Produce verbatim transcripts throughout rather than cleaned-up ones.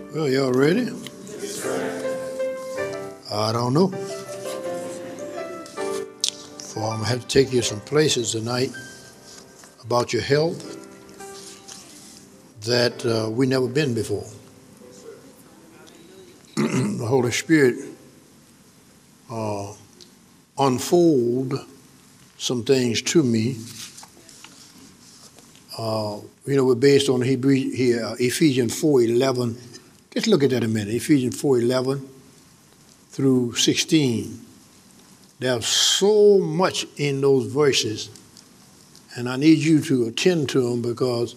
Well, y'all ready? I don't know. For I'm going to have to take you some places tonight about your health that uh, we never been before. The Holy Spirit uh, unfold some things to me. Uh, you know, we're based on Hebrew here, uh, Ephesians four eleven. Just look at that a minute. Ephesians four eleven through sixteen. There's so much in those verses, and I need you to attend to them because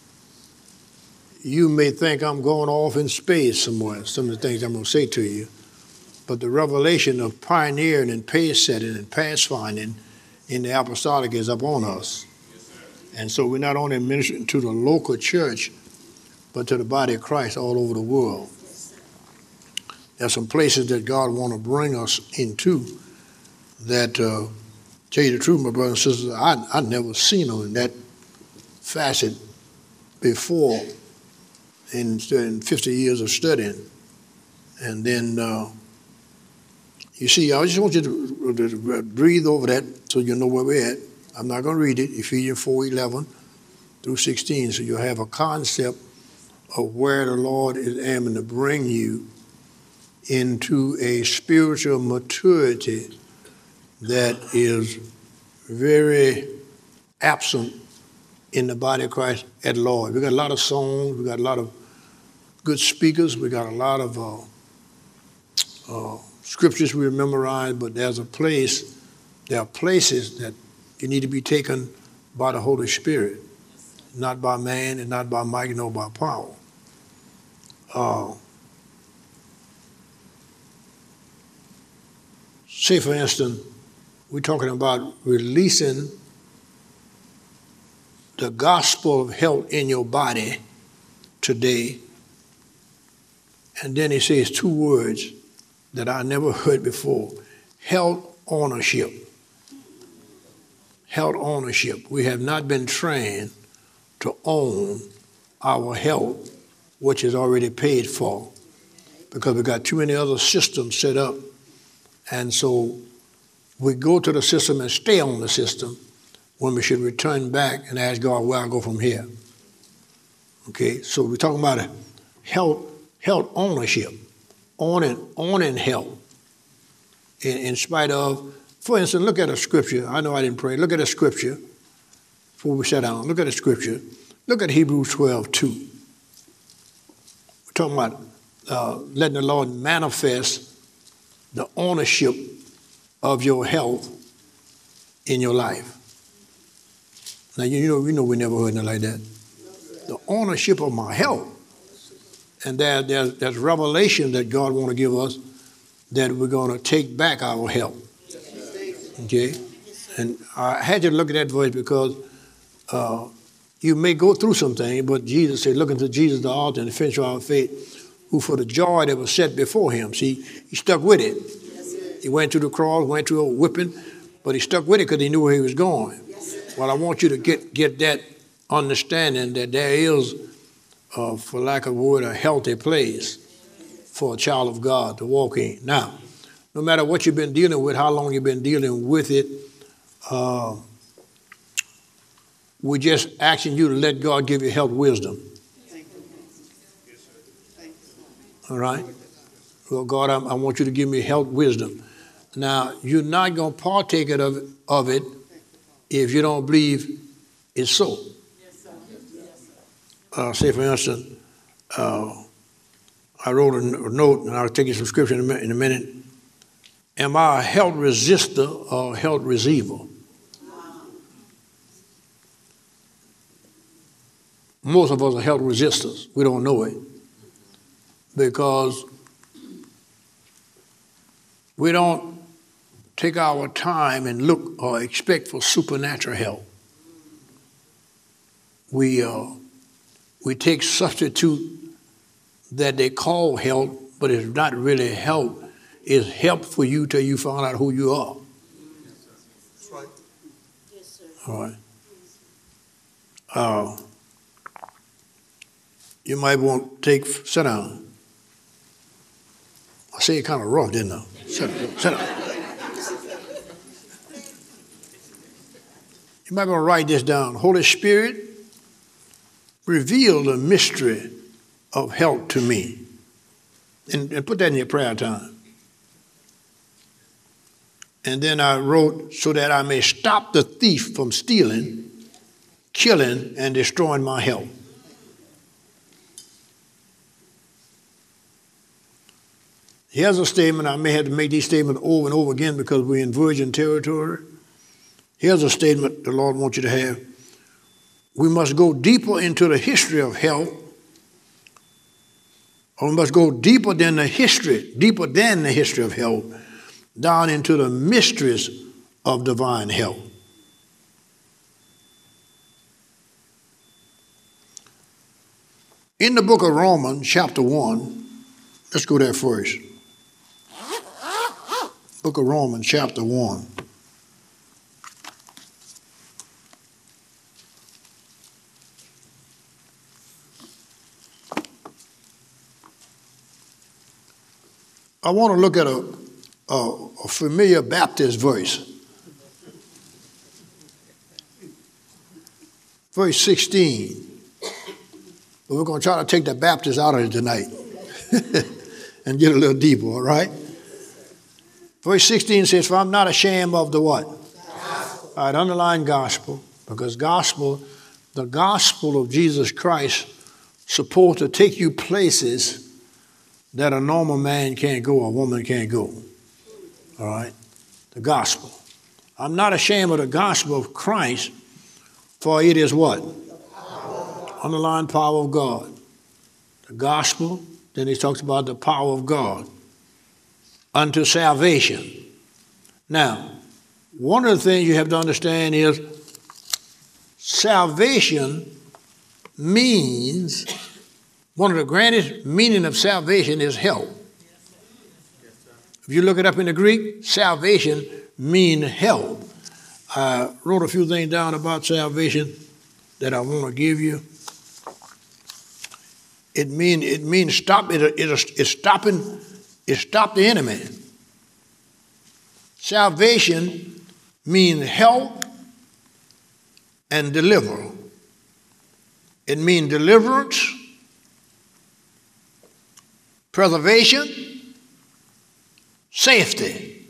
you may think I'm going off in space somewhere, some of the things I'm going to say to you. But the revelation of pioneering and pace setting and path finding in the apostolic is upon us. And so we're not only ministering to the local church, but to the body of Christ all over the world. There's some places that God want to bring us into that, uh, tell you the truth, my brothers and sisters, I I never seen them in that facet before in, in fifty years of studying. And then, uh, you see, I just want you to, to breathe over that so you know where we're at. I'm not going to read it, Ephesians four eleven through sixteen, so you'll have a concept of where the Lord is aiming to bring you into a spiritual maturity that is very absent in the body of Christ at large. We got a lot of songs, we got a lot of good speakers, we got a lot of uh, uh, scriptures we memorize, but there's a place, there are places that you need to be taken by the Holy Spirit, not by man and not by might nor by power. Uh, say, for instance, we're talking about releasing the gospel of health in your body today. And then he says two words that I never heard before: health ownership. Health ownership. We have not been trained to own our health, which is already paid for, because we've got too many other systems set up. And so we go to the system and stay on the system when we should return back and ask God where I go from here. Okay, so we're talking about health, health ownership, owning, owning health in, in spite of. For instance, look at a scripture. I know I didn't pray. Look at a scripture before we sit down. Look at a scripture. Look at Hebrews twelve two. We're talking about uh, letting the Lord manifest the ownership of your health in your life. Now, you know, you know we never heard nothing like that. The ownership of my health. And there, there, there's revelation that God wants to give us that we're going to take back our health. Okay? And I had you look at that verse because uh, you may go through something, but Jesus said, look unto Jesus, the author and the finisher of our faith, who for the joy that was set before him. See, he stuck with it. He went to the cross, went to a whipping, but he stuck with it because he knew where he was going. Well, I want you to get, get that understanding that there is, uh, for lack of a word, a healthy place for a child of God to walk in. Now, no matter what you've been dealing with, how long you've been dealing with it, uh, we're just asking you to let God give you health wisdom. All right? Well, God, I, I want you to give me health wisdom. Now, you're not going to partake of it, of it if you don't believe it's so. Uh, say, for instance, uh, I wrote a note, and I'll take you some scripture in a, in a minute. Am I a health resistor or a health receiver? Most of us are health resistors. We don't know it because we don't take our time and look or expect for supernatural help. We uh, we take substitute that they call help, but it's not really help. It's help for you till you find out who you are. That's right. Yes, sir. All right. Uh, you might want to take, sit down. I say it kind of rough, didn't I? Shut up. Shut up. You might want to write this down. Holy Spirit, reveal the mystery of health to me. And, and put that in your prayer time. And then I wrote, so that I may stop the thief from stealing, killing, and destroying my health. Here's a statement. I may have to make these statements over and over again because we're in virgin territory. Here's a statement the Lord wants you to have. We must go deeper into the history of health. Or we must go deeper than the history, deeper than the history of health, down into the mysteries of divine health. In the book of Romans, chapter one, let's go there first. Book of Romans, chapter one. I want to look at a, a, a familiar Baptist verse. Verse sixteen. But we're going to try to take the Baptist out of it tonight and get a little deeper, all right? Verse sixteen says, for I'm not ashamed of the what? Gospel. All right, underline gospel, because gospel, the gospel of Jesus Christ, supposed to take you places that a normal man can't go, a woman can't go. All right? The gospel. I'm not ashamed of the gospel of Christ, for it is what? Power. Underline power of God. The gospel, then he talks about the power of God unto salvation. Now, one of the things you have to understand is salvation means, one of the greatest meaning of salvation is help. If you look it up in the Greek, salvation means help. I wrote a few things down about salvation that I want to give you. It means it means stop. It, it, it's stopping. It stopped the enemy. Salvation means help and deliver. It means deliverance, preservation, safety.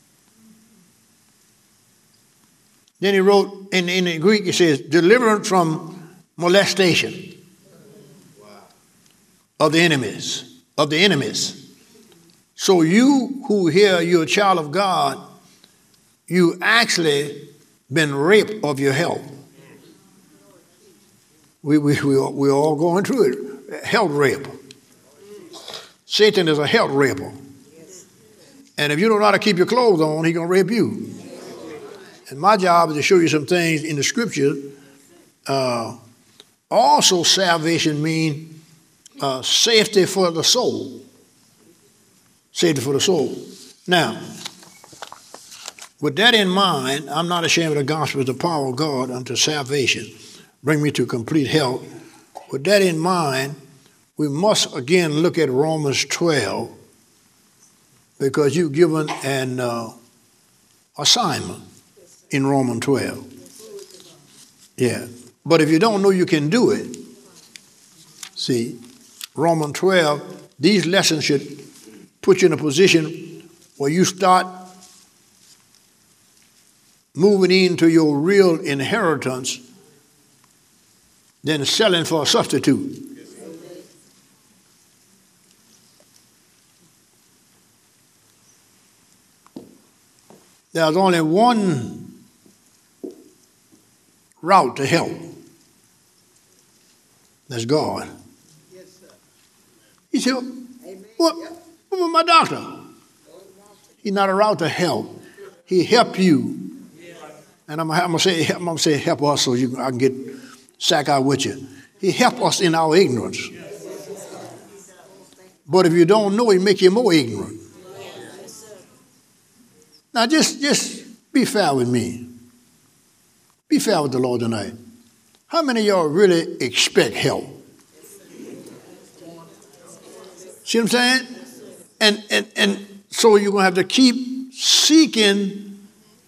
Then he wrote in, in the Greek, he says, deliverance from molestation of the enemies, of the enemies. So you who hear you're a child of God, you actually been raped of your health. We, we, we, we're all going through it. Health rape. Satan is a health raper. And if you don't know how to keep your clothes on, he's going to rape you. And my job is to show you some things in the scripture. Uh, also, salvation means uh, safety for the soul. Safety for the soul. Now, with that in mind, I'm not ashamed of the gospel of the power of God unto salvation. Bring me to complete health. With that in mind, we must again look at Romans twelve, because you've given an uh, assignment in Romans twelve. Yeah. But if you don't know you can do it, see, Romans twelve, these lessons should put you in a position where you start moving into your real inheritance than selling for a substitute. There's only one route to help. That's God. Yes, sir. He said, what? What about my doctor? He's not a route to help. He helped you. And I'm, I'm going to say, I'm gonna say help us so you can, I can get sack out with you. He helped us in our ignorance. But if you don't know, he make you more ignorant. Now just, just be fair with me. Be fair with the Lord tonight. How many of y'all really expect help? See what I'm saying? and, and, and so you're going to have to keep seeking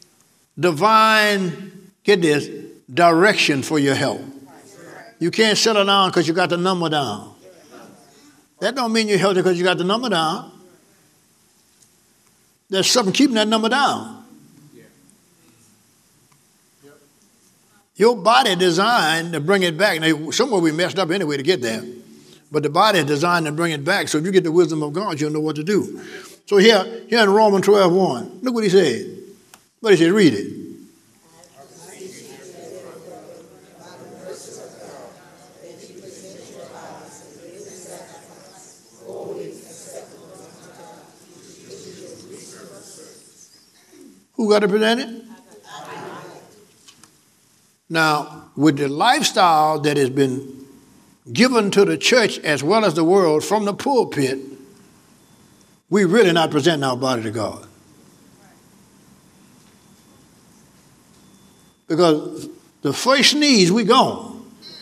divine, get this, direction for your health. You can't settle down because you got the number down. That don't mean you're healthy because you got the number down. There's something keeping that number down. Your body designed to bring it back. Now, somewhere we messed up anyway to get there. But the body is designed to bring it back. So if you get the wisdom of God, you'll know what to do. So here, here in Romans twelve one, look what he said. What he said, read it. Who got to present it? Now, with the lifestyle that has been given to the church as well as the world from the pulpit, we really not presenting our body to God. Because the first sneeze, we gone.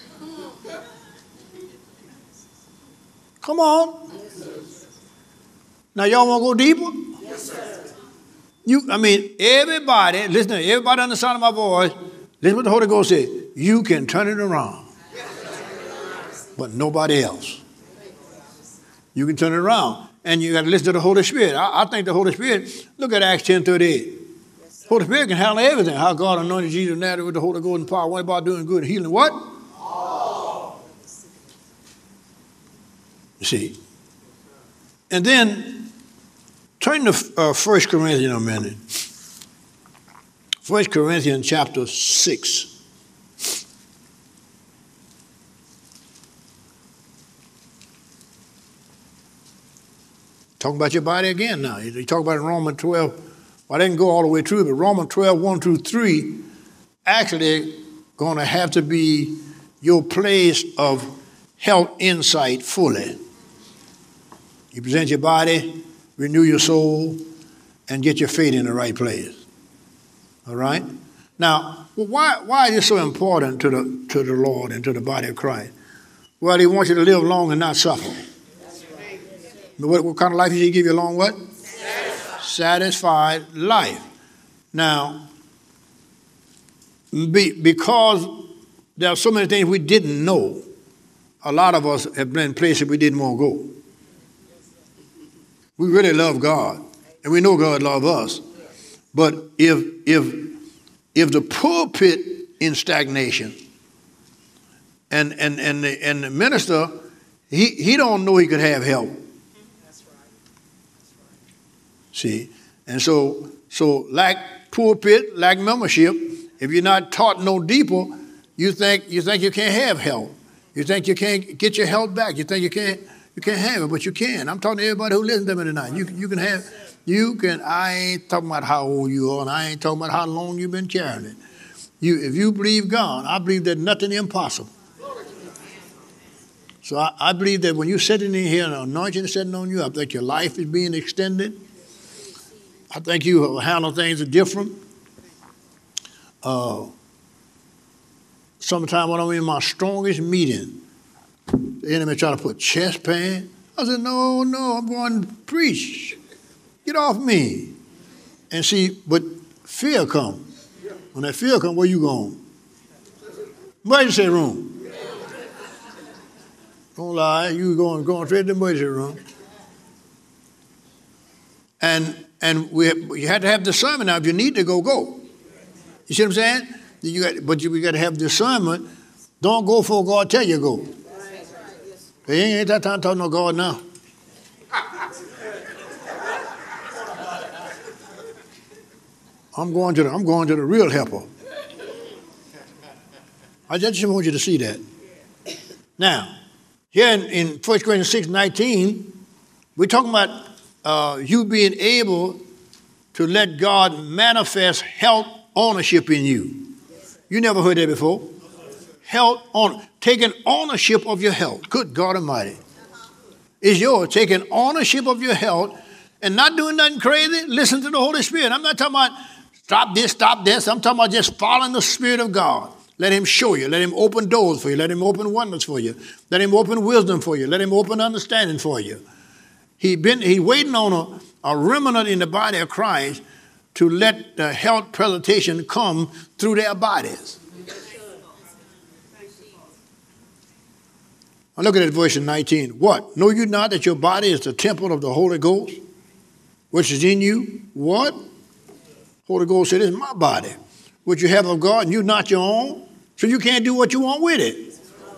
Come on. Now, y'all want to go deeper? Yes, sir. You, I mean, everybody, listen to me, everybody on the sound of my voice, listen what the Holy Ghost said. You can turn it around, but nobody else. You can turn it around, and you got to listen to the Holy Spirit. I, I think the Holy Spirit, look at Acts ten thirty-eight. Holy Spirit can handle everything. How God anointed Jesus of Nazareth with the Holy Ghost and power. What about doing good and healing? What? Oh. You see. And then, turn to uh, First Corinthians a minute. First Corinthians chapter six. Talking about your body again now. You talk about it in Romans twelve. Well, I didn't go all the way through, but Romans twelve, one through three, actually going to have to be your place of health insight fully. You present your body, renew your soul, and get your faith in the right place. All right? Now, well, why, why is this so important to the, to the Lord and to the body of Christ? Well, he wants you to live long and not suffer. What, what kind of life does he give you? A long what? Satisfied, Satisfied life. Now, be, because there are so many things we didn't know, a lot of us have been in places we didn't want to go. We really love God, and we know God loves us. But if if if the pulpit in stagnation, and and and the, and the minister, he he don't know he could have help. That's right. That's right. See, and so so lack pulpit, lack membership. If you're not taught no deeper, you think you think you can't have help. You think you can't get your health back. You think you can't. You can't have it, but you can. I'm talking to everybody who listens to me tonight. You, you can have, you can, I ain't talking about how old you are, and I ain't talking about how long you've been carrying it. You, if you believe God, I believe there's nothing impossible. So I, I believe that when you're sitting in here and anointing is sitting on you, I think your life is being extended. I think you handle things different. Uh, Sometimes when I'm in my strongest meeting, the enemy trying to put chest pain. I said, no, no, I'm going to preach. Get off me. And see, but fear come. When that fear come, where you going? Emergency room. Don't lie, you going going straight to the emergency room. And and we you had to have discernment. Now, if you need to go, go. You see what I'm saying? You got, but you got to have discernment. Don't go for God tell you go. He ain't that time talking to God now. I'm going to the, I'm going to the real helper. I just want you to see that. Now, here in, in First Corinthians six nineteen, we're talking about uh, you being able to let God manifest health ownership in you. You never heard that before. Health on taking ownership of your health. Good God Almighty. It's yours. Taking ownership of your health and not doing nothing crazy. Listen to the Holy Spirit. I'm not talking about stop this, stop this. I'm talking about just following the Spirit of God. Let him show you. Let him open doors for you. Let him open wonders for you. Let him open wisdom for you. Let him open understanding for you. He been he waiting on a, a remnant in the body of Christ to let the health presentation come through their bodies. Now look at that verse in nineteen. What? Know you not that your body is the temple of the Holy Ghost, which is in you? What? Holy Ghost said, "This is my body, which you have of God, and you not your own. So you can't do what you want with it.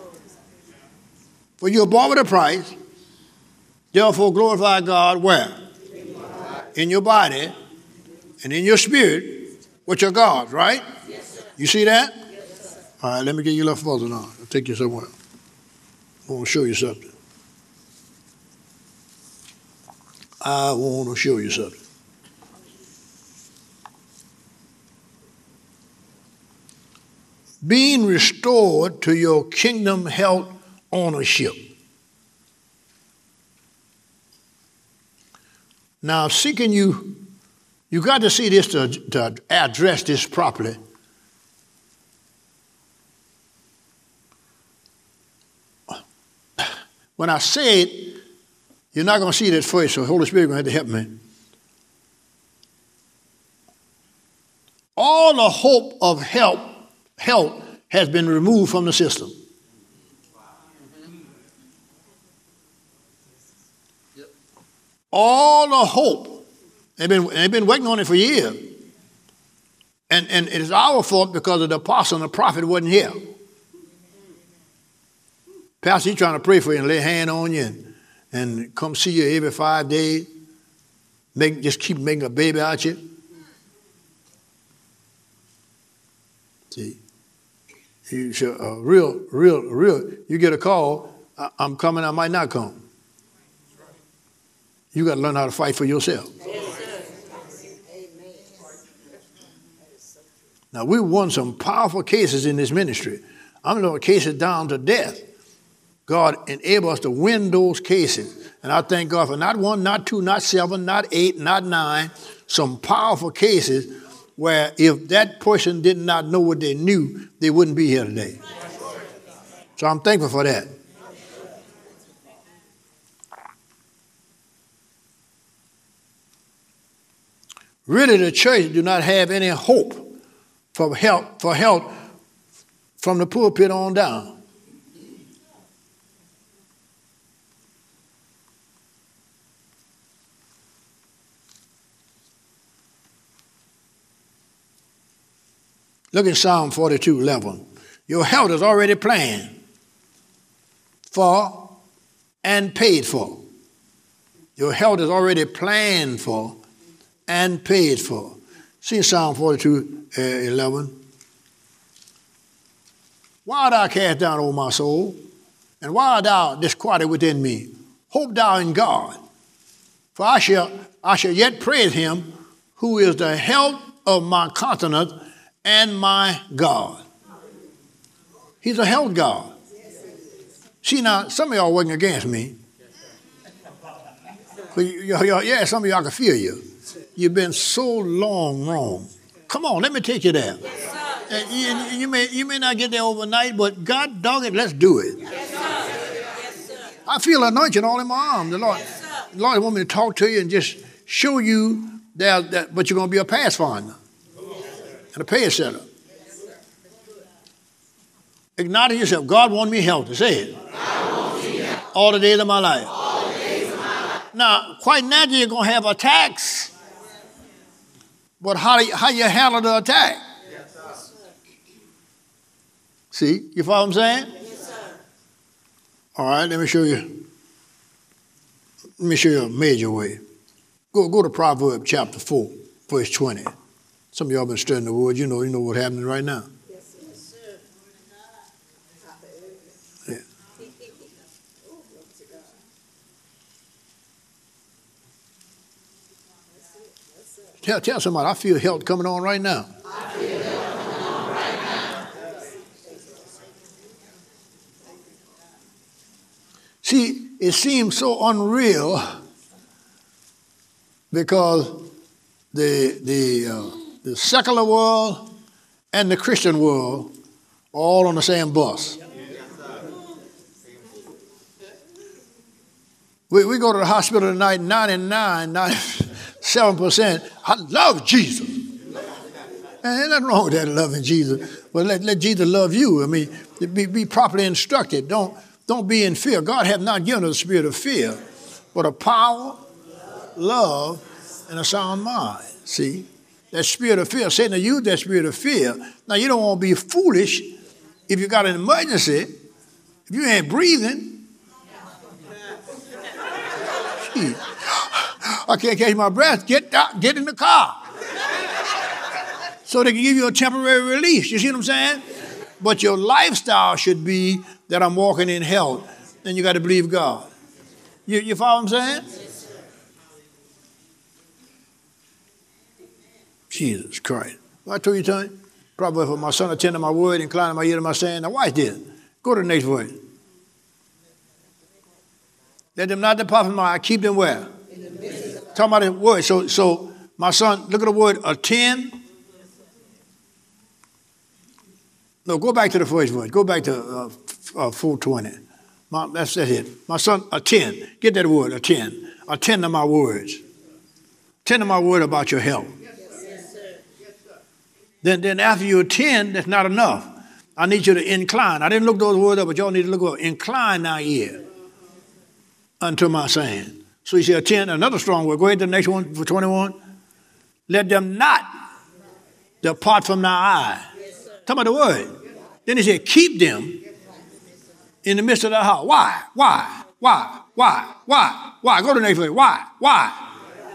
For you are bought with a price. Therefore glorify God where? In your body and in your spirit, which are God's," right? You see that? All right, let me get you a little further now. I'll take you somewhere. I want to show you something. I want to show you something. Being restored to your kingdom health ownership. Now, seeking you, you got to see this to, to address this properly. When I say it, you're not going to see it at first, so the Holy Spirit is going to have to help me. All the hope of help, health has been removed from the system. All the hope. They've been, they've been working on it for years. And, and it is our fault because of the apostle and the prophet wasn't here. Pastor, he's trying to pray for you and lay a hand on you and, and come see you every five days. Make, just keep making a baby out you. See? You should, uh, real, real, real. You get a call, I, I'm coming, I might not come. You got to learn how to fight for yourself. Now, we won some powerful cases in this ministry. I'm going to cases down to death. God enabled us to win those cases. And I thank God for not one, not two, not seven, not eight, not nine, some powerful cases where if that person did not know what they knew, they wouldn't be here today. So I'm thankful for that. Really, the church do not have any hope for help, for help from the pulpit on down. Look at Psalm forty-two eleven. Your health is already planned for and paid for. Your health is already planned for and paid for. See Psalm forty-two eleven. Why art thou cast down, O my soul? And why art thou disquieted within me? Hope thou in God. For I shall, I shall yet praise him who is the health of my countenance and my God. He's a health God. See, now, some of y'all working against me. But y- y- y- yeah, some of y'all can feel you. You've been so long wrong. Come on, let me take you there. And you, you, may, you may not get there overnight, but God dog it, let's do it. I feel anointing all in my arm. The Lord, the Lord wants me to talk to you and just show you that, that but you're going to be a pass finder and a pay setter. Acknowledge yourself. God wants me healthy. Say it. All the days of my life. Now, quite naturally, you're going to have attacks. But how do you, how you handle the attack? See, you follow what I'm saying? All right, let me show you. Let me show you a major way. Go, go to Proverbs chapter four, verse twenty. Some of y'all been studying the word. You know, you know what's happening right now. Yes, sir. Yeah. Tell, tell somebody, I feel health coming on right now. I feel health coming on right now. See, it seems so unreal because the the uh, the secular world and the Christian world are all on the same bus. We, we go to the hospital tonight, ninety-nine, ninety-seven percent, I love Jesus. And ain't nothing wrong with that, loving Jesus. But let, let Jesus love you. I mean, be, be properly instructed. Don't, don't be in fear. God has not given us a spirit of fear, but a power, love, and a sound mind. See? That spirit of fear. Satan used that spirit of fear. Now, you don't want to be foolish if you got an emergency. If you ain't breathing, gee, I can't catch my breath. Get out, get in the car. So they can give you a temporary release. You see what I'm saying? But your lifestyle should be that I'm walking in health. Then you got to believe God. You, you follow what I'm saying? Jesus Christ. Well, I told you, Tony, probably for my son attending my word, inclining my ear to my saying. Now watch this. Go to the next word. Let them not depart from my eye. Keep them where? Talking about the word. So, so my son, look at the word attend. No, go back to the first word. Go back to uh, uh, four twenty. My, that's, that's it. My son, attend. Get that word, attend. Attend to my words. Attend to my word about your health. Yes, sir. Then, then after you attend, that's not enough. I need you to incline. I didn't look those words up, but y'all need to look up. Incline thy ear unto my saying. So you say attend, another strong word. Go ahead to the next one for twenty-one. Let them not depart from thy eye. Talking about the word. Then he said, keep them in the midst of the house. Why? Why? Why? Why? Why? Why? Go to the next word. Why? Why?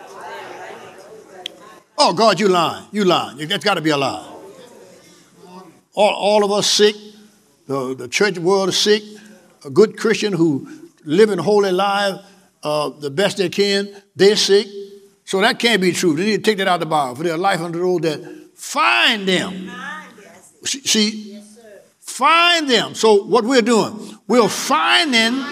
Oh, God, you lying. You lying. That's got to be a lie. All, all of us sick. The, the church world is sick. A good Christian who living holy life uh, the best they can, they're sick. So that can't be true. They need to take that out of the Bible. For their life under the road that find them. See, yes, find them. So what we're doing, we're finding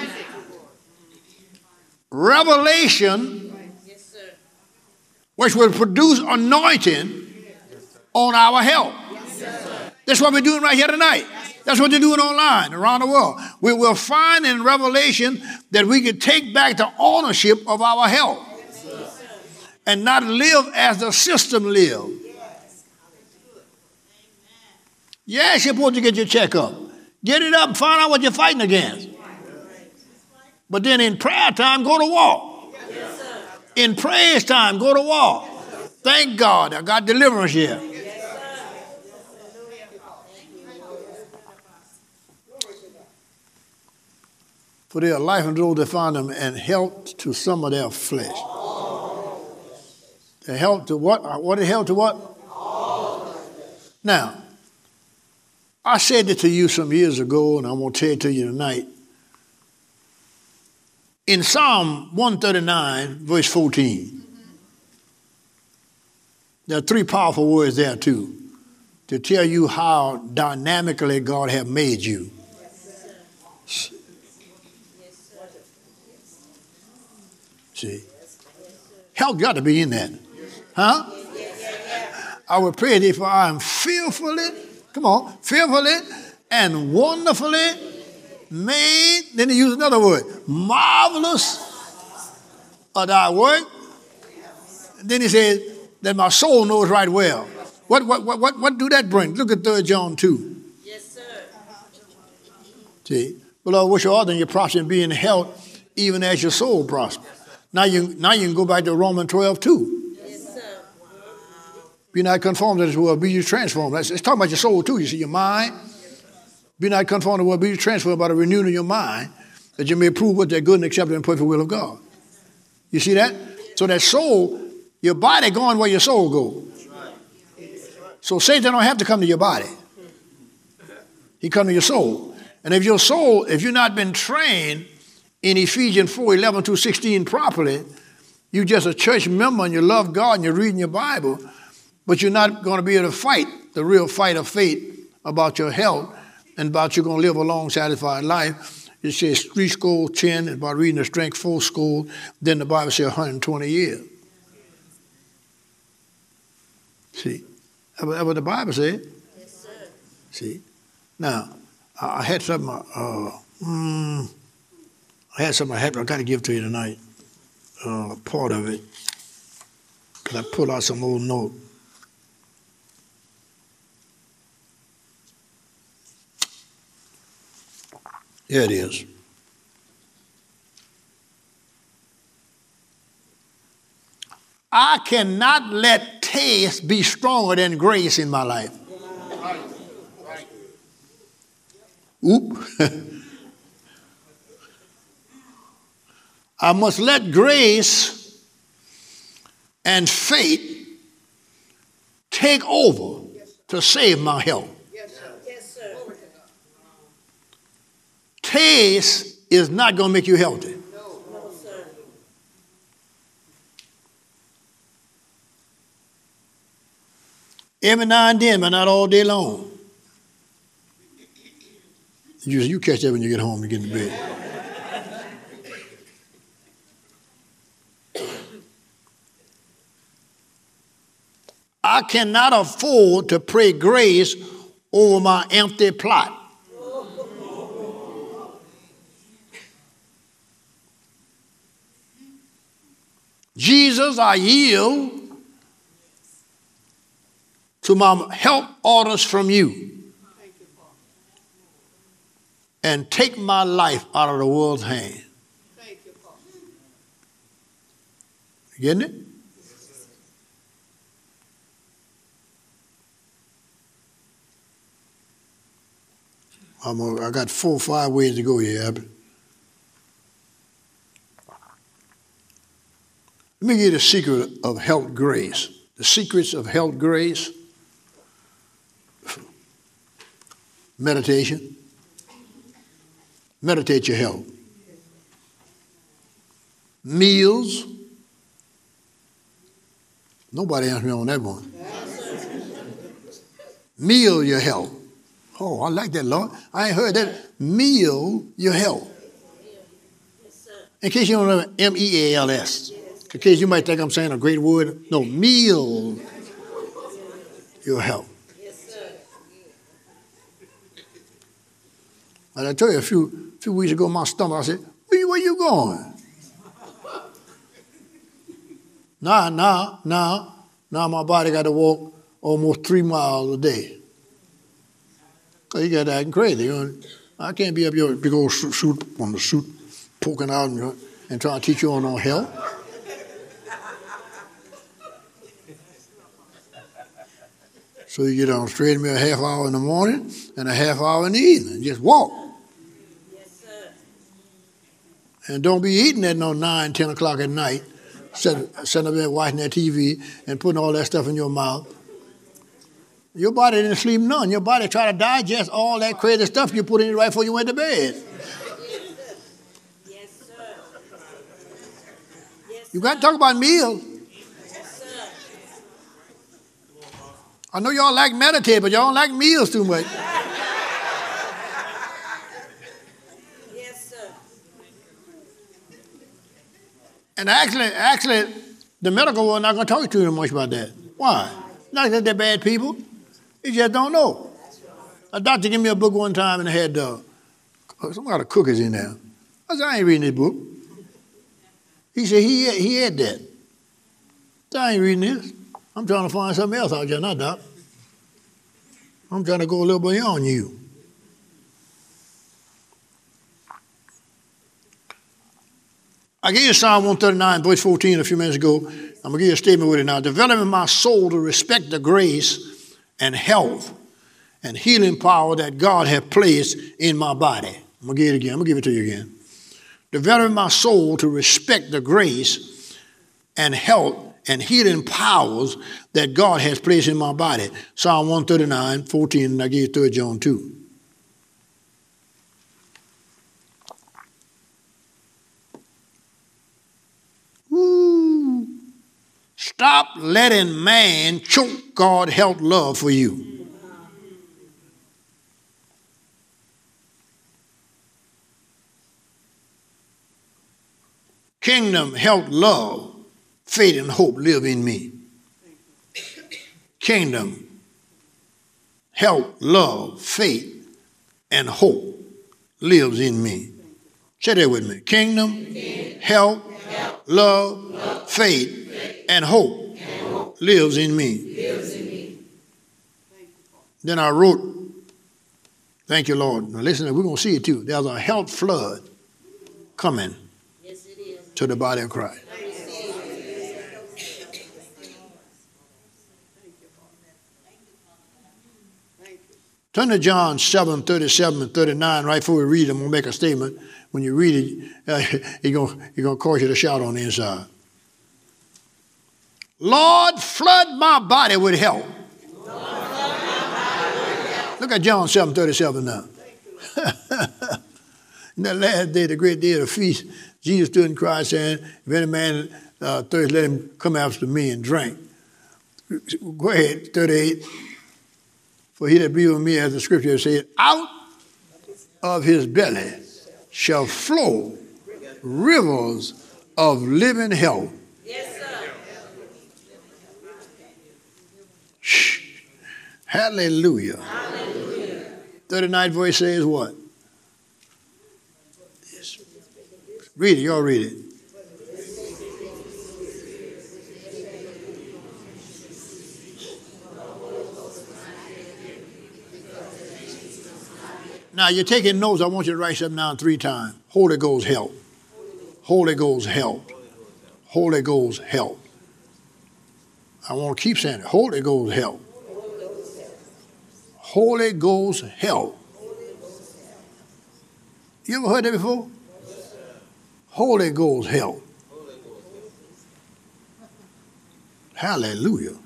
revelation, yes, which will produce anointing on our health. Yes, that's what we're doing right here tonight. That's what they're doing online around the world. We will find in revelation that we can take back the ownership of our health, yes, and not live as the system lives. Yes, you're supposed to get your checkup. Get it up and find out what you're fighting against. But then in prayer time, go to war. In praise time, go to war. Thank God I got deliverance here. For their life and those that find them, and health to some of their flesh. The health to what? What is health to what? Now, I said it to you some years ago, and I'm going to tell it to you tonight. In Psalm one thirty-nine, verse fourteen, there are three powerful words there, too, to tell you how dynamically God has made you. See? Health got to be in that. Huh? I will pray thee, for I am fearfully, come on, fearfully and wonderfully made. Then he used another word, marvelous are thy work. Then he said that my soul knows right well. What what what what, what do that bring? Look at Third John two. Yes, sir. See, beloved, wish your other than your prosper and be in health, even as your soul prospers. Now you now you can go back to Romans twelve two. Yes, sir. Be not conformed to this world, be you transformed. It's talking about your soul too. You see, your mind. Be not conformed to the world, be you transformed by the renewing of your mind, that you may prove what that good and acceptable and perfect will of God. You see that? So that soul, your body going where your soul goes. So Satan don't have to come to your body. He come to your soul. And if your soul, if you've not been trained in Ephesians four, eleven through sixteen properly, you're just a church member and you love God and you're reading your Bible, but you're not going to be able to fight the real fight of faith about your health and about you're going to live a long, satisfied life. It says three score, ten, about reading the strength, four score, then the Bible says one hundred twenty years. See, that's what the Bible said. Yes, sir. See, now, I had something, uh, mm, I had something happen. I got to give to you tonight. Uh, part of it. Because I pulled out some old note. Here it is. I cannot let taste be stronger than grace in my life. Oop. I must let grace and faith take over to save my health. Yes, sir. Yes, sir. Taste is not going to make you healthy. No, no, sir. Every now and then, but not all day long. You, you catch that when you get home, you get in bed. I cannot afford to pray grace over my empty plot. Jesus, I yield to my help orders from you and take my life out of the world's hand. Thank you, Father. You getting it? I'm a, I got four or five ways to go here, Abby. Let me give you the secret of health grace. The secrets of health grace. Meditation. Meditate your health. Meals. Nobody answered me on that one. Meal your health. Oh, I like that, Lord. I ain't heard that. Meal your health. In case you don't know M E A L S. In case you might think I'm saying a great word. No, meal your health. And I tell you, a few few weeks ago, my stomach, I said, where you, where you going? Nah, nah, nah. Now my body got to walk almost three miles a day. You got to acting crazy. You know? I can't be up your big old suit on the suit poking out and, and trying to teach you on no health. So you get on straight me a half hour in the morning and a half hour in the evening. Just walk. Yes, sir. And don't be eating at no nine, ten o'clock at night, sitting, sitting up there watching that T V and putting all that stuff in your mouth. Your body didn't sleep none. Your body try to digest all that crazy stuff you put in it right before you went to bed. Yes, sir. Yes, You got to talk about meals. yes, sir. I know y'all like meditate, but y'all don't like meals too much. Yes, sir. And actually, actually, the medical world not going to talk to you much about that. Why? Not that they're bad people. You just don't know. A doctor gave me a book one time and it had uh, some kind of cookies in there. I said, I ain't reading this book. He said, he had, he had that. I said, I ain't reading this. I'm trying to find something else out there, not doc. I'm trying to go a little beyond you. I gave you Psalm one thirty-nine, verse fourteen a few minutes ago. I'm going to give you a statement with it now. Developing my soul to respect the grace and health and healing power that God has placed in my body. I'm going to give it again. I'm going to give it to you again. Developing my soul to respect the grace and health and healing powers that God has placed in my body. Psalm one thirty-nine, fourteen, and I gave you Third John two. Woo. Stop letting man choke God's health love for you. Kingdom, health, love, faith, and hope live in me. Kingdom, health, love, faith, and hope lives in me. Say that with me. Kingdom, health, love, faith, and hope lives in me. Then I wrote, thank you, Lord. Now listen, we're going to see it too. There's a health flood coming to the body of Christ. Turn to John seven, thirty-seven and thirty-nine. Right before we read it, I'm going to make a statement. When you read it, uh, it's going to cause you to shout on the inside. Lord, flood my body with health. Look at John seven, thirty-seven now. In that last day, the great day of the feast, Jesus stood and cried, saying, if any man uh, thirst, let him come after me and drink. Go ahead, thirty-eight. For he that believes on me, as the scripture said, out of his belly shall flow rivers of living health. Yes, sir. Shh. Hallelujah. Hallelujah. thirty-ninth verse says what? Yes. Read it. Y'all read it. Now, you're taking notes. I want you to write something down three times. Holy Ghost help. Holy Ghost help. Holy Ghost help. I want to keep saying it. Holy Ghost help. Holy Ghost help. You ever heard that before? Holy Ghost help. Hallelujah.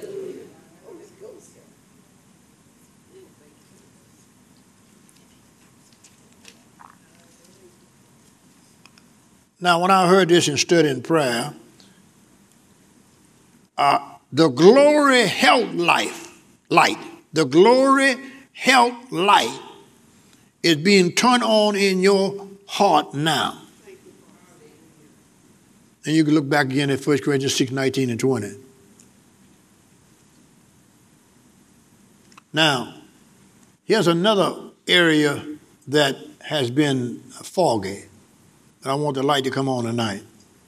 Now, when I heard this in studying prayer, uh, the glory health life, light, the glory health light is being turned on in your heart now. And you can look back again at First Corinthians six, nineteen and twenty. Now, here's another area that has been foggy. I want the light to come on tonight.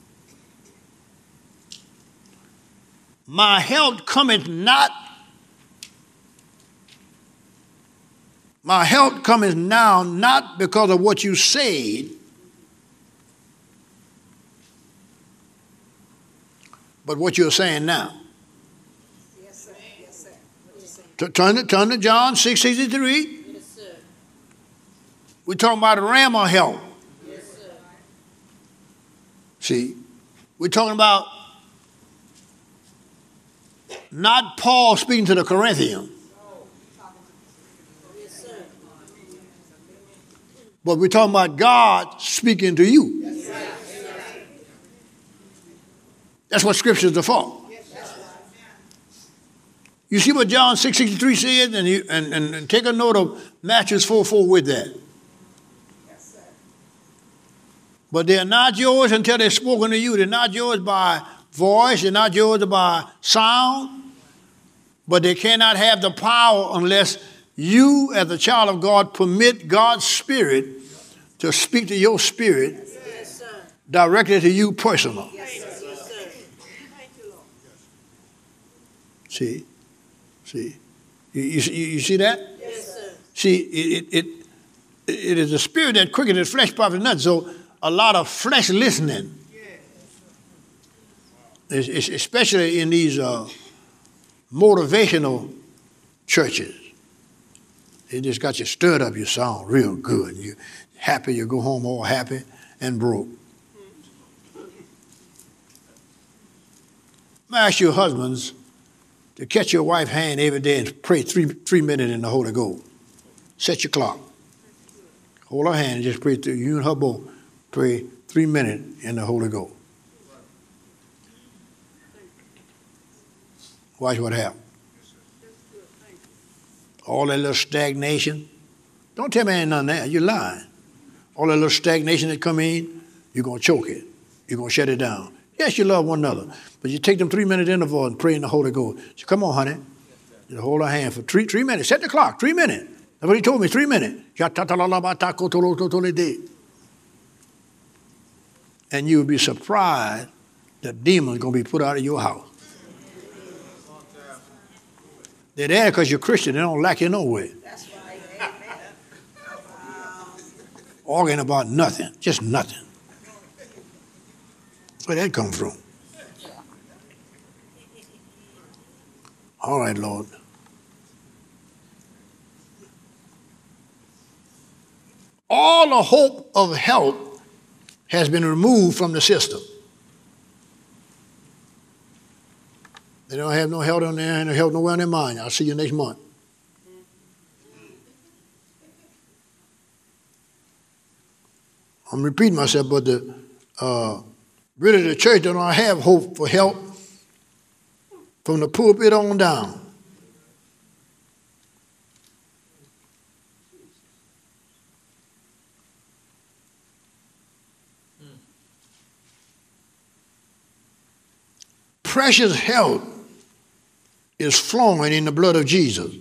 My health cometh not, my health cometh now not because of what you said, but what you're saying now. Yes, sir. Yes, sir. Turn to, turn to John six sixty-three. Yes, sir. We're talking about Rhema health. Yes, sir. See, we're talking about not Paul speaking to the Corinthians, Yes, sir. but we're talking about God speaking to you. That's what scriptures are for. You see what John six sixty-three says, and, you, and, and, and take a note of Matthew four four with that. But they're not yours until they're spoken to you. They're not yours by voice. They're not yours by sound. But they cannot have the power unless you, as a child of God, permit God's Spirit to speak to your spirit Yes, sir. directly to you personally. Yes, sir. Yes, sir. Thank you, Lord. See? See? You, you, you see that? Yes, sir. See, it, it, it, it is the spirit that quickeneth the flesh profit nothing. So a lot of flesh listening, es- es- especially in these uh, motivational churches. It just got you stirred up. You sound real good. You're happy. You go home all happy and broke. I ask your husbands to catch your wife's hand every day and pray three three minutes in the Holy Ghost. Set your clock. Hold her hand and just pray through. You and her both pray three minutes in the Holy Ghost. Watch what happens. All that little stagnation. Don't tell me ain't nothing there. You're lying. All that little stagnation that come in, you're going to choke it. You're going to shut it down. Yes, you love one another. But you take them three-minute interval and pray in the Holy Ghost. So come on, honey. You hold her hand for three, three minutes. Set the clock. Three minutes. That's what he told me. Three minutes. and you'll be surprised that demons going to be put out of your house. They're there because you're Christian. They don't lack you nowhere. That's right. Amen. Arguing about nothing, just nothing. Where that come from? All right, Lord. All the hope of help has been removed from the system. They don't have no help on there and no help nowhere in their mind. I'll see you next month. I'm repeating myself, but the uh, really the church do not have hope for help from the pulpit on down. Precious help is flowing in the blood of Jesus.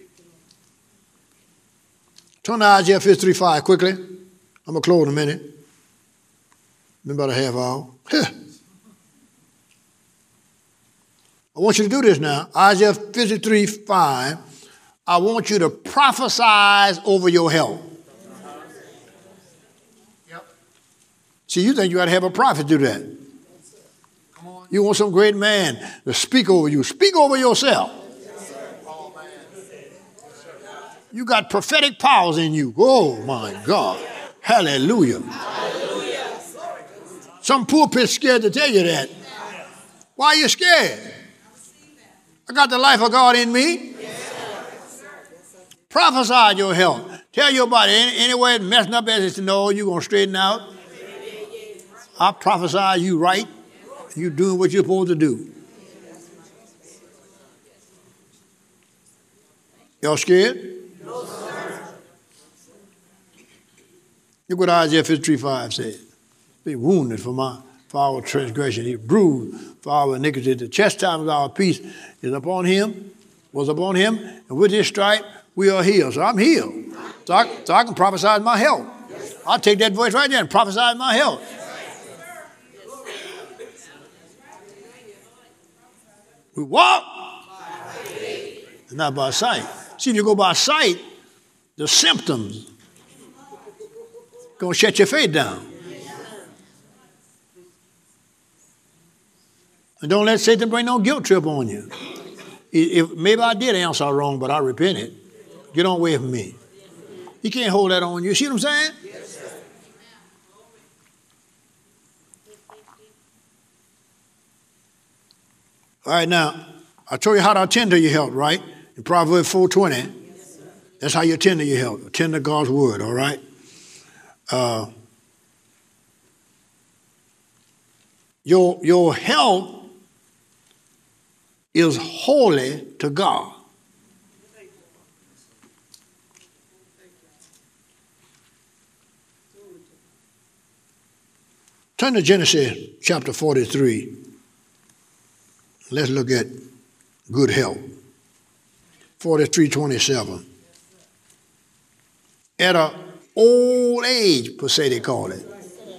Turn to Isaiah fifty-three five quickly. I'm going to close in a minute. Been about a half hour. I want you to do this now. Isaiah fifty-three five. I want you to prophesy over your health. Yep. See, you think you got to have a prophet do that. Come on. You want some great man to speak over you. Speak over yourself. Yes, you got prophetic powers in you. Oh, my God. Hallelujah. Hallelujah. Some pulpit's scared to tell you that. Why are you scared? I got the life of God in me. Prophesy your health. Tell your body, any, anywhere it's messing up as it's to know you're going to straighten out. I prophesy you right. You doing what you're supposed to do. Y'all scared? No, sir. Look what Isaiah fifty-three five says. Be wounded for my for our transgression. He bruised for our iniquity. The chastisement of our peace is upon him, was upon him, and with his stripe we are healed. So I'm healed. So I, so I can prophesy my health. I'll take that voice right there and prophesy my health. We walk, and not by sight. See, if you go by sight, the symptoms gonna shut your faith down. And don't let Satan bring no guilt trip on you. If, maybe I did answer wrong, but I repented. Get on away from me. He can't hold that on you. See what I'm saying? All right, now, I told you how to attend to your health, right? In Proverbs four twenty. That's how you attend to your health. Attend to God's word, all right? Uh, your, your health is holy to God. Turn to Genesis chapter forty-three. Let's look at good health. forty-three twenty-seven. At an old age, per se they call it.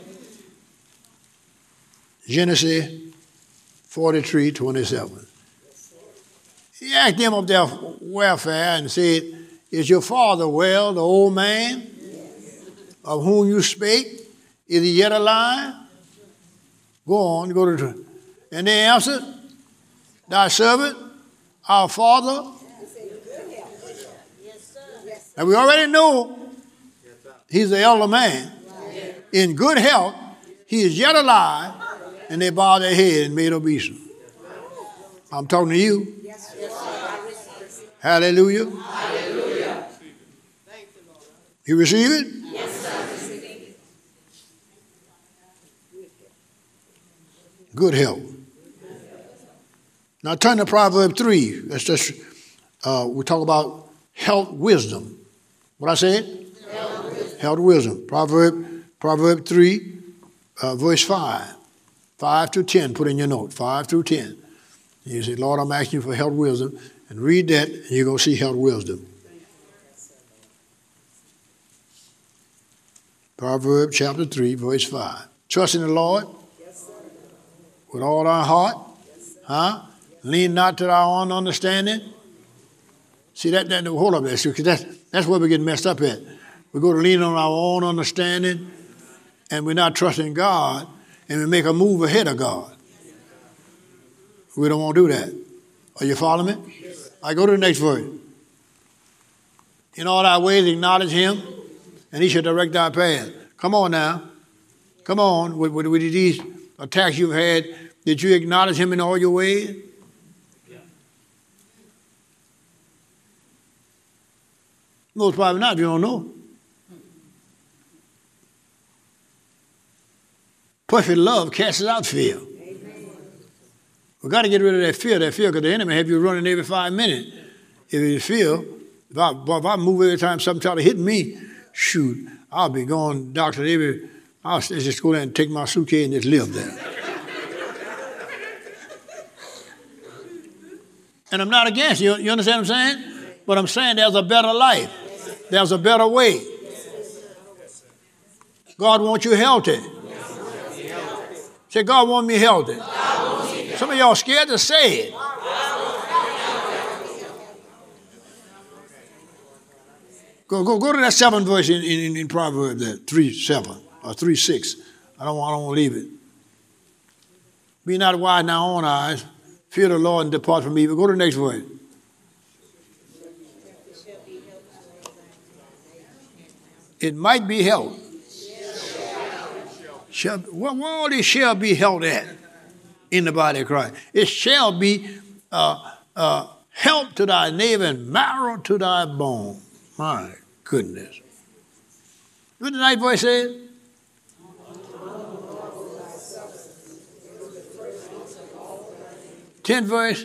Genesis forty-three twenty-seven. He asked them of their welfare and said, is your father well, the old man of whom you spake? Is he yet alive? Go on, go to. And they answered, thy servant, our father. And we already know he's the elder man. In good health, he is yet alive, and they bowed their head and made obeisance. I'm talking to you. Hallelujah. Hallelujah. You receive it? Yes, sir. Good health. Now turn to Proverbs three. That's just, uh, we talk about health wisdom. What I said? Health wisdom. Health wisdom. Proverb, Proverb three, uh, verse five. five through ten, put in your note. five through ten. And you say, Lord, I'm asking you for health wisdom. And read that, and you're going to see health wisdom. Proverbs chapter three, verse five. Trust in the Lord with all our heart. Huh? Lean not to our own understanding. See, that, that hold up there, because that's, that's where we get messed up at. We go to lean on our own understanding, and we're not trusting God, and we make a move ahead of God. We don't want to do that. Are you following me? I go to the next verse. In all our ways acknowledge him, and he shall direct our path. Come on now. Come on. With, with, with these attacks you've had, did you acknowledge him in all your ways? Yeah. Most probably not if you don't know. Perfect love casts out fear. We've got to get rid of that fear, that fear, because the enemy have you running every five minutes. If you feel, if I, if I move every time something try to hit me, shoot, I'll be going doctor every, I'll just go there and take my suitcase and just live there. And I'm not against you, you understand what I'm saying? But I'm saying there's a better life. There's a better way. God wants you healthy. Say, God wants me healthy. Some of y'all scared to say it. Go, go, go to that seventh verse in, in, in Proverbs, that three seven or three six. I don't, I don't want to leave it. Be not wise in our own eyes. Fear the Lord and depart from evil. Go to the next verse. It might be held. Shall, where, where all this shall be held at in the body of Christ? It shall be uh, uh, help to thy neighbor and marrow to thy bone. My goodness. What the ninth verse says? Tenth verse.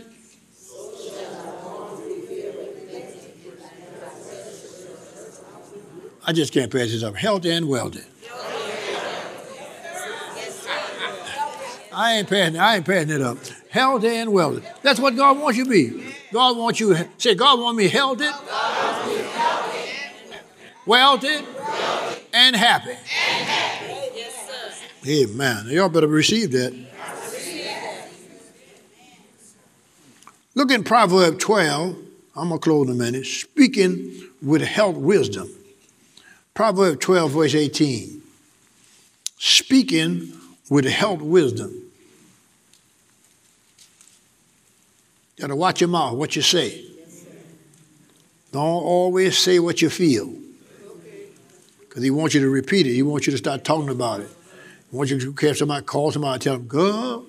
I just can't pass this up. Healthy and wealthy. I ain't passing. I ain't passing it up. Healthy and wealthy. That's what God wants you to be. God wants you. Say, God wants me healthy, wealthy, and happy. Amen. Y'all better receive that. Look in Proverbs twelve. I'm gonna close in a minute. Speaking with health, wisdom. Proverbs twelve, verse eighteen. Speaking with health, wisdom. You got to watch your mouth, what you say. Don't always say what you feel. Because he wants you to repeat it. He wants you to start talking about it. He wants you to catch somebody, call somebody, and tell them, God,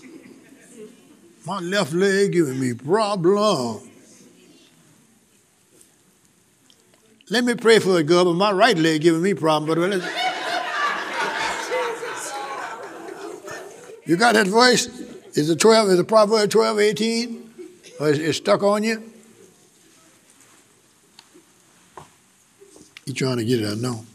my left leg giving me problem. Let me pray for it, God, but my right leg giving me problem. But you got that voice? Is it twelve? Is it Proverbs twelve, eighteen? Or is it stuck on you? You trying to get it, I know.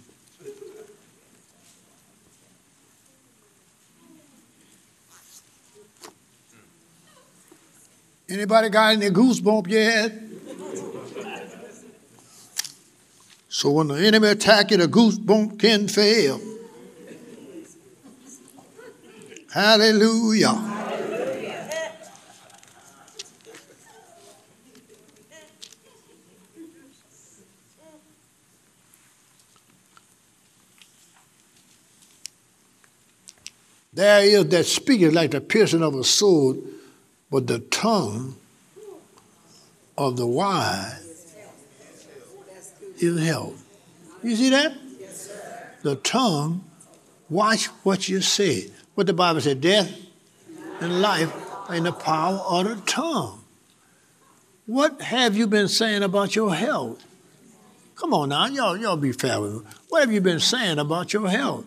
Anybody got any goosebump yet? So when the enemy attack you, the goosebump can fail. Hallelujah. There is that speaketh like the piercing of a sword, but the tongue of the wise is health. You see that? The tongue, watch what you say. What the Bible said, death and life are in the power of the tongue. What have you been saying about your health? Come on now, y'all, y'all be fair with me. What have you been saying about your health?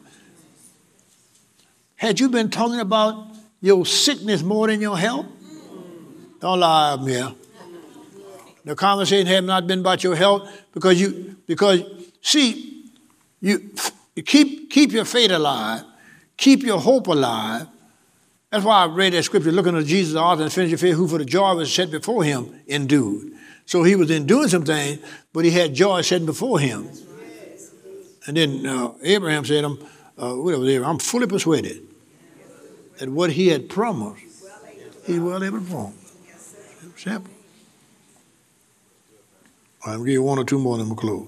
Had you been talking about your sickness more than your health? Don't lie up here. The conversation had not been about your health because you, because see, you, you keep keep your faith alive, keep your hope alive. That's why I read that scripture, looking at Jesus, the author and finisher of faith, who for the joy was set before him endured. So he was enduring some things, but he had joy set before him. And then uh, Abraham said, "I'm." uh, whatever there, I'm fully persuaded that what he had promised, he's well able to perform. Simple. All right, I'll give you one or two more and then we'll close.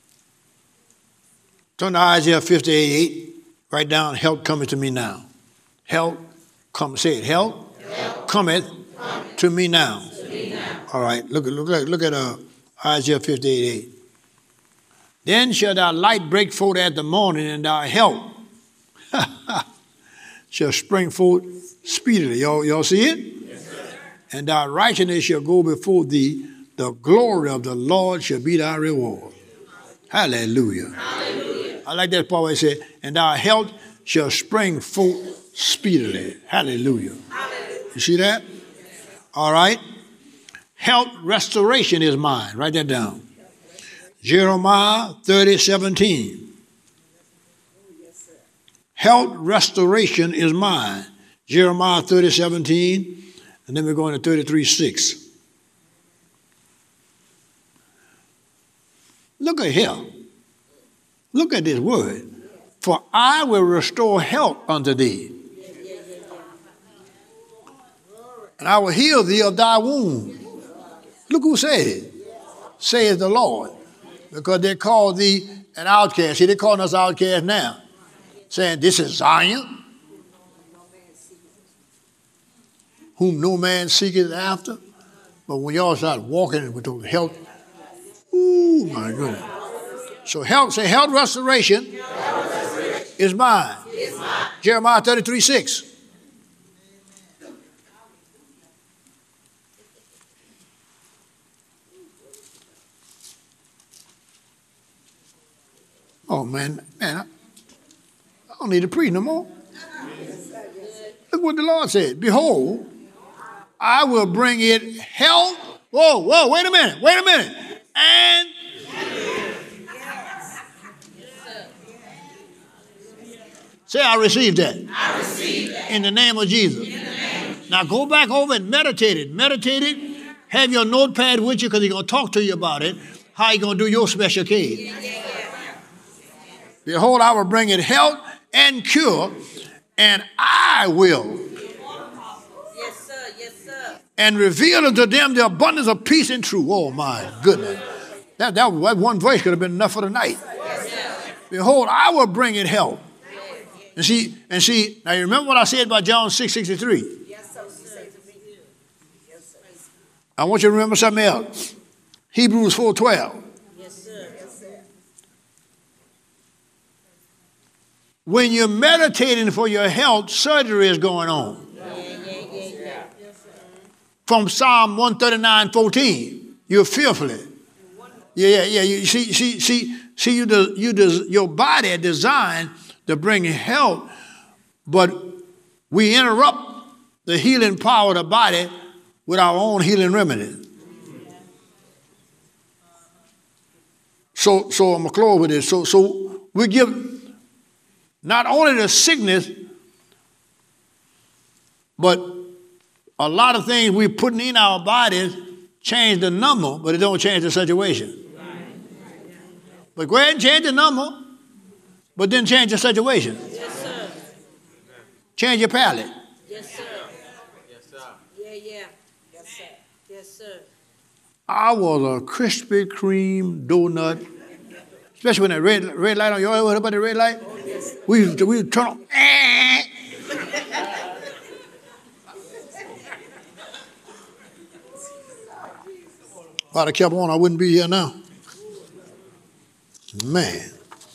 Turn to Isaiah fifty-eight eight. Write down, help cometh to me now. Help, come, say it, help, help cometh, cometh to, me now. to me now. All right, look at look at look at uh, Isaiah fifty-eight eight. Then shall thy light break forth at the morning, and thy help shall spring forth speedily. Y'all, y'all see it? Yes, sir. And thy righteousness shall go before thee. The glory of the Lord shall be thy reward. Hallelujah. Hallelujah. I like that part where it said, and thy health shall spring forth speedily. Hallelujah. Hallelujah. You see that? All right. Health restoration is mine. Write that down. Jeremiah thirty seventeen. Health restoration is mine. Jeremiah thirty seventeen. And then we're going to thirty-three six. Look at here. Look at this word. For I will restore health unto thee. And I will heal thee of thy wound. Look who said it. Saith the Lord. Because they call thee an outcast. See, they're calling us outcasts now. Saying, this is Zion, whom no man seeketh after. But when y'all start walking with those health, ooh, my goodness. So health, say health restoration, health restoration is mine. Is mine. Jeremiah thirty-three six. Oh, man, man, I, I don't need to preach no more. Look what the Lord said. Behold, I will bring it health. Whoa, whoa, wait a minute, wait a minute. And say, I received that. I received that. In the name of Jesus. In the name of Jesus. Now go back over and meditate it. Meditate it. Have your notepad with you because he's going to talk to you about it. How he going to do your special case. Yeah, yeah, yeah. Behold, I will bring it health and cure, and I will. Yes, sir. Yes, sir. And reveal unto them the abundance of peace and truth. Oh, my goodness. That, that, that one voice could have been enough for the night. Yes, behold, I will bring it health. And see, and see, now you remember what I said about John six sixty-three? Yes, sir. Yes, sir. I want you to remember something else. Hebrews four twelve. Yes, sir. Yes, sir. When you're meditating for your health, surgery is going on. Yeah, yeah, yeah, yeah. Yes, sir. From Psalm one thirty-nine fourteen, you're fearfully. Yeah, yeah, yeah. You see, see, see, see, you, do, you do, your body is designed to bring health, but we interrupt the healing power of the body with our own healing remedy. So, so I'm gonna close with this. So, so we give not only the sickness, but a lot of things we're putting in our bodies change the number, but it don't change the situation. But go ahead and change the number, but then change the situation. Yes, sir. Change your palate. Yes, sir. Yes, sir. Yeah, yeah. Yes, sir. Yes, sir. I was a Krispy Kreme donut, especially when that red red light on. You ever heard about the red light? Oh, yes. We used to, we would turn on. Eh. If I'd have kept on, I wouldn't be here now. Man.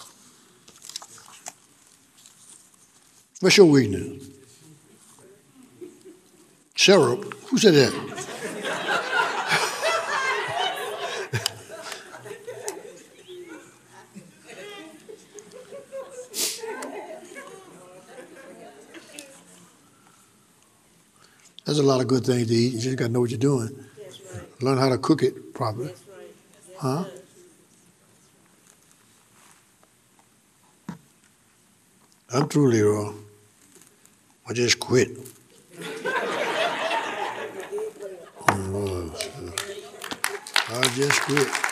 What's your weakness? Syrup. Who said that? There's a lot of good things to eat. You just got to know what you're doing. Right. Learn how to cook it properly. Right. Yes, huh? I'm through, Leroy. I just quit. I just quit.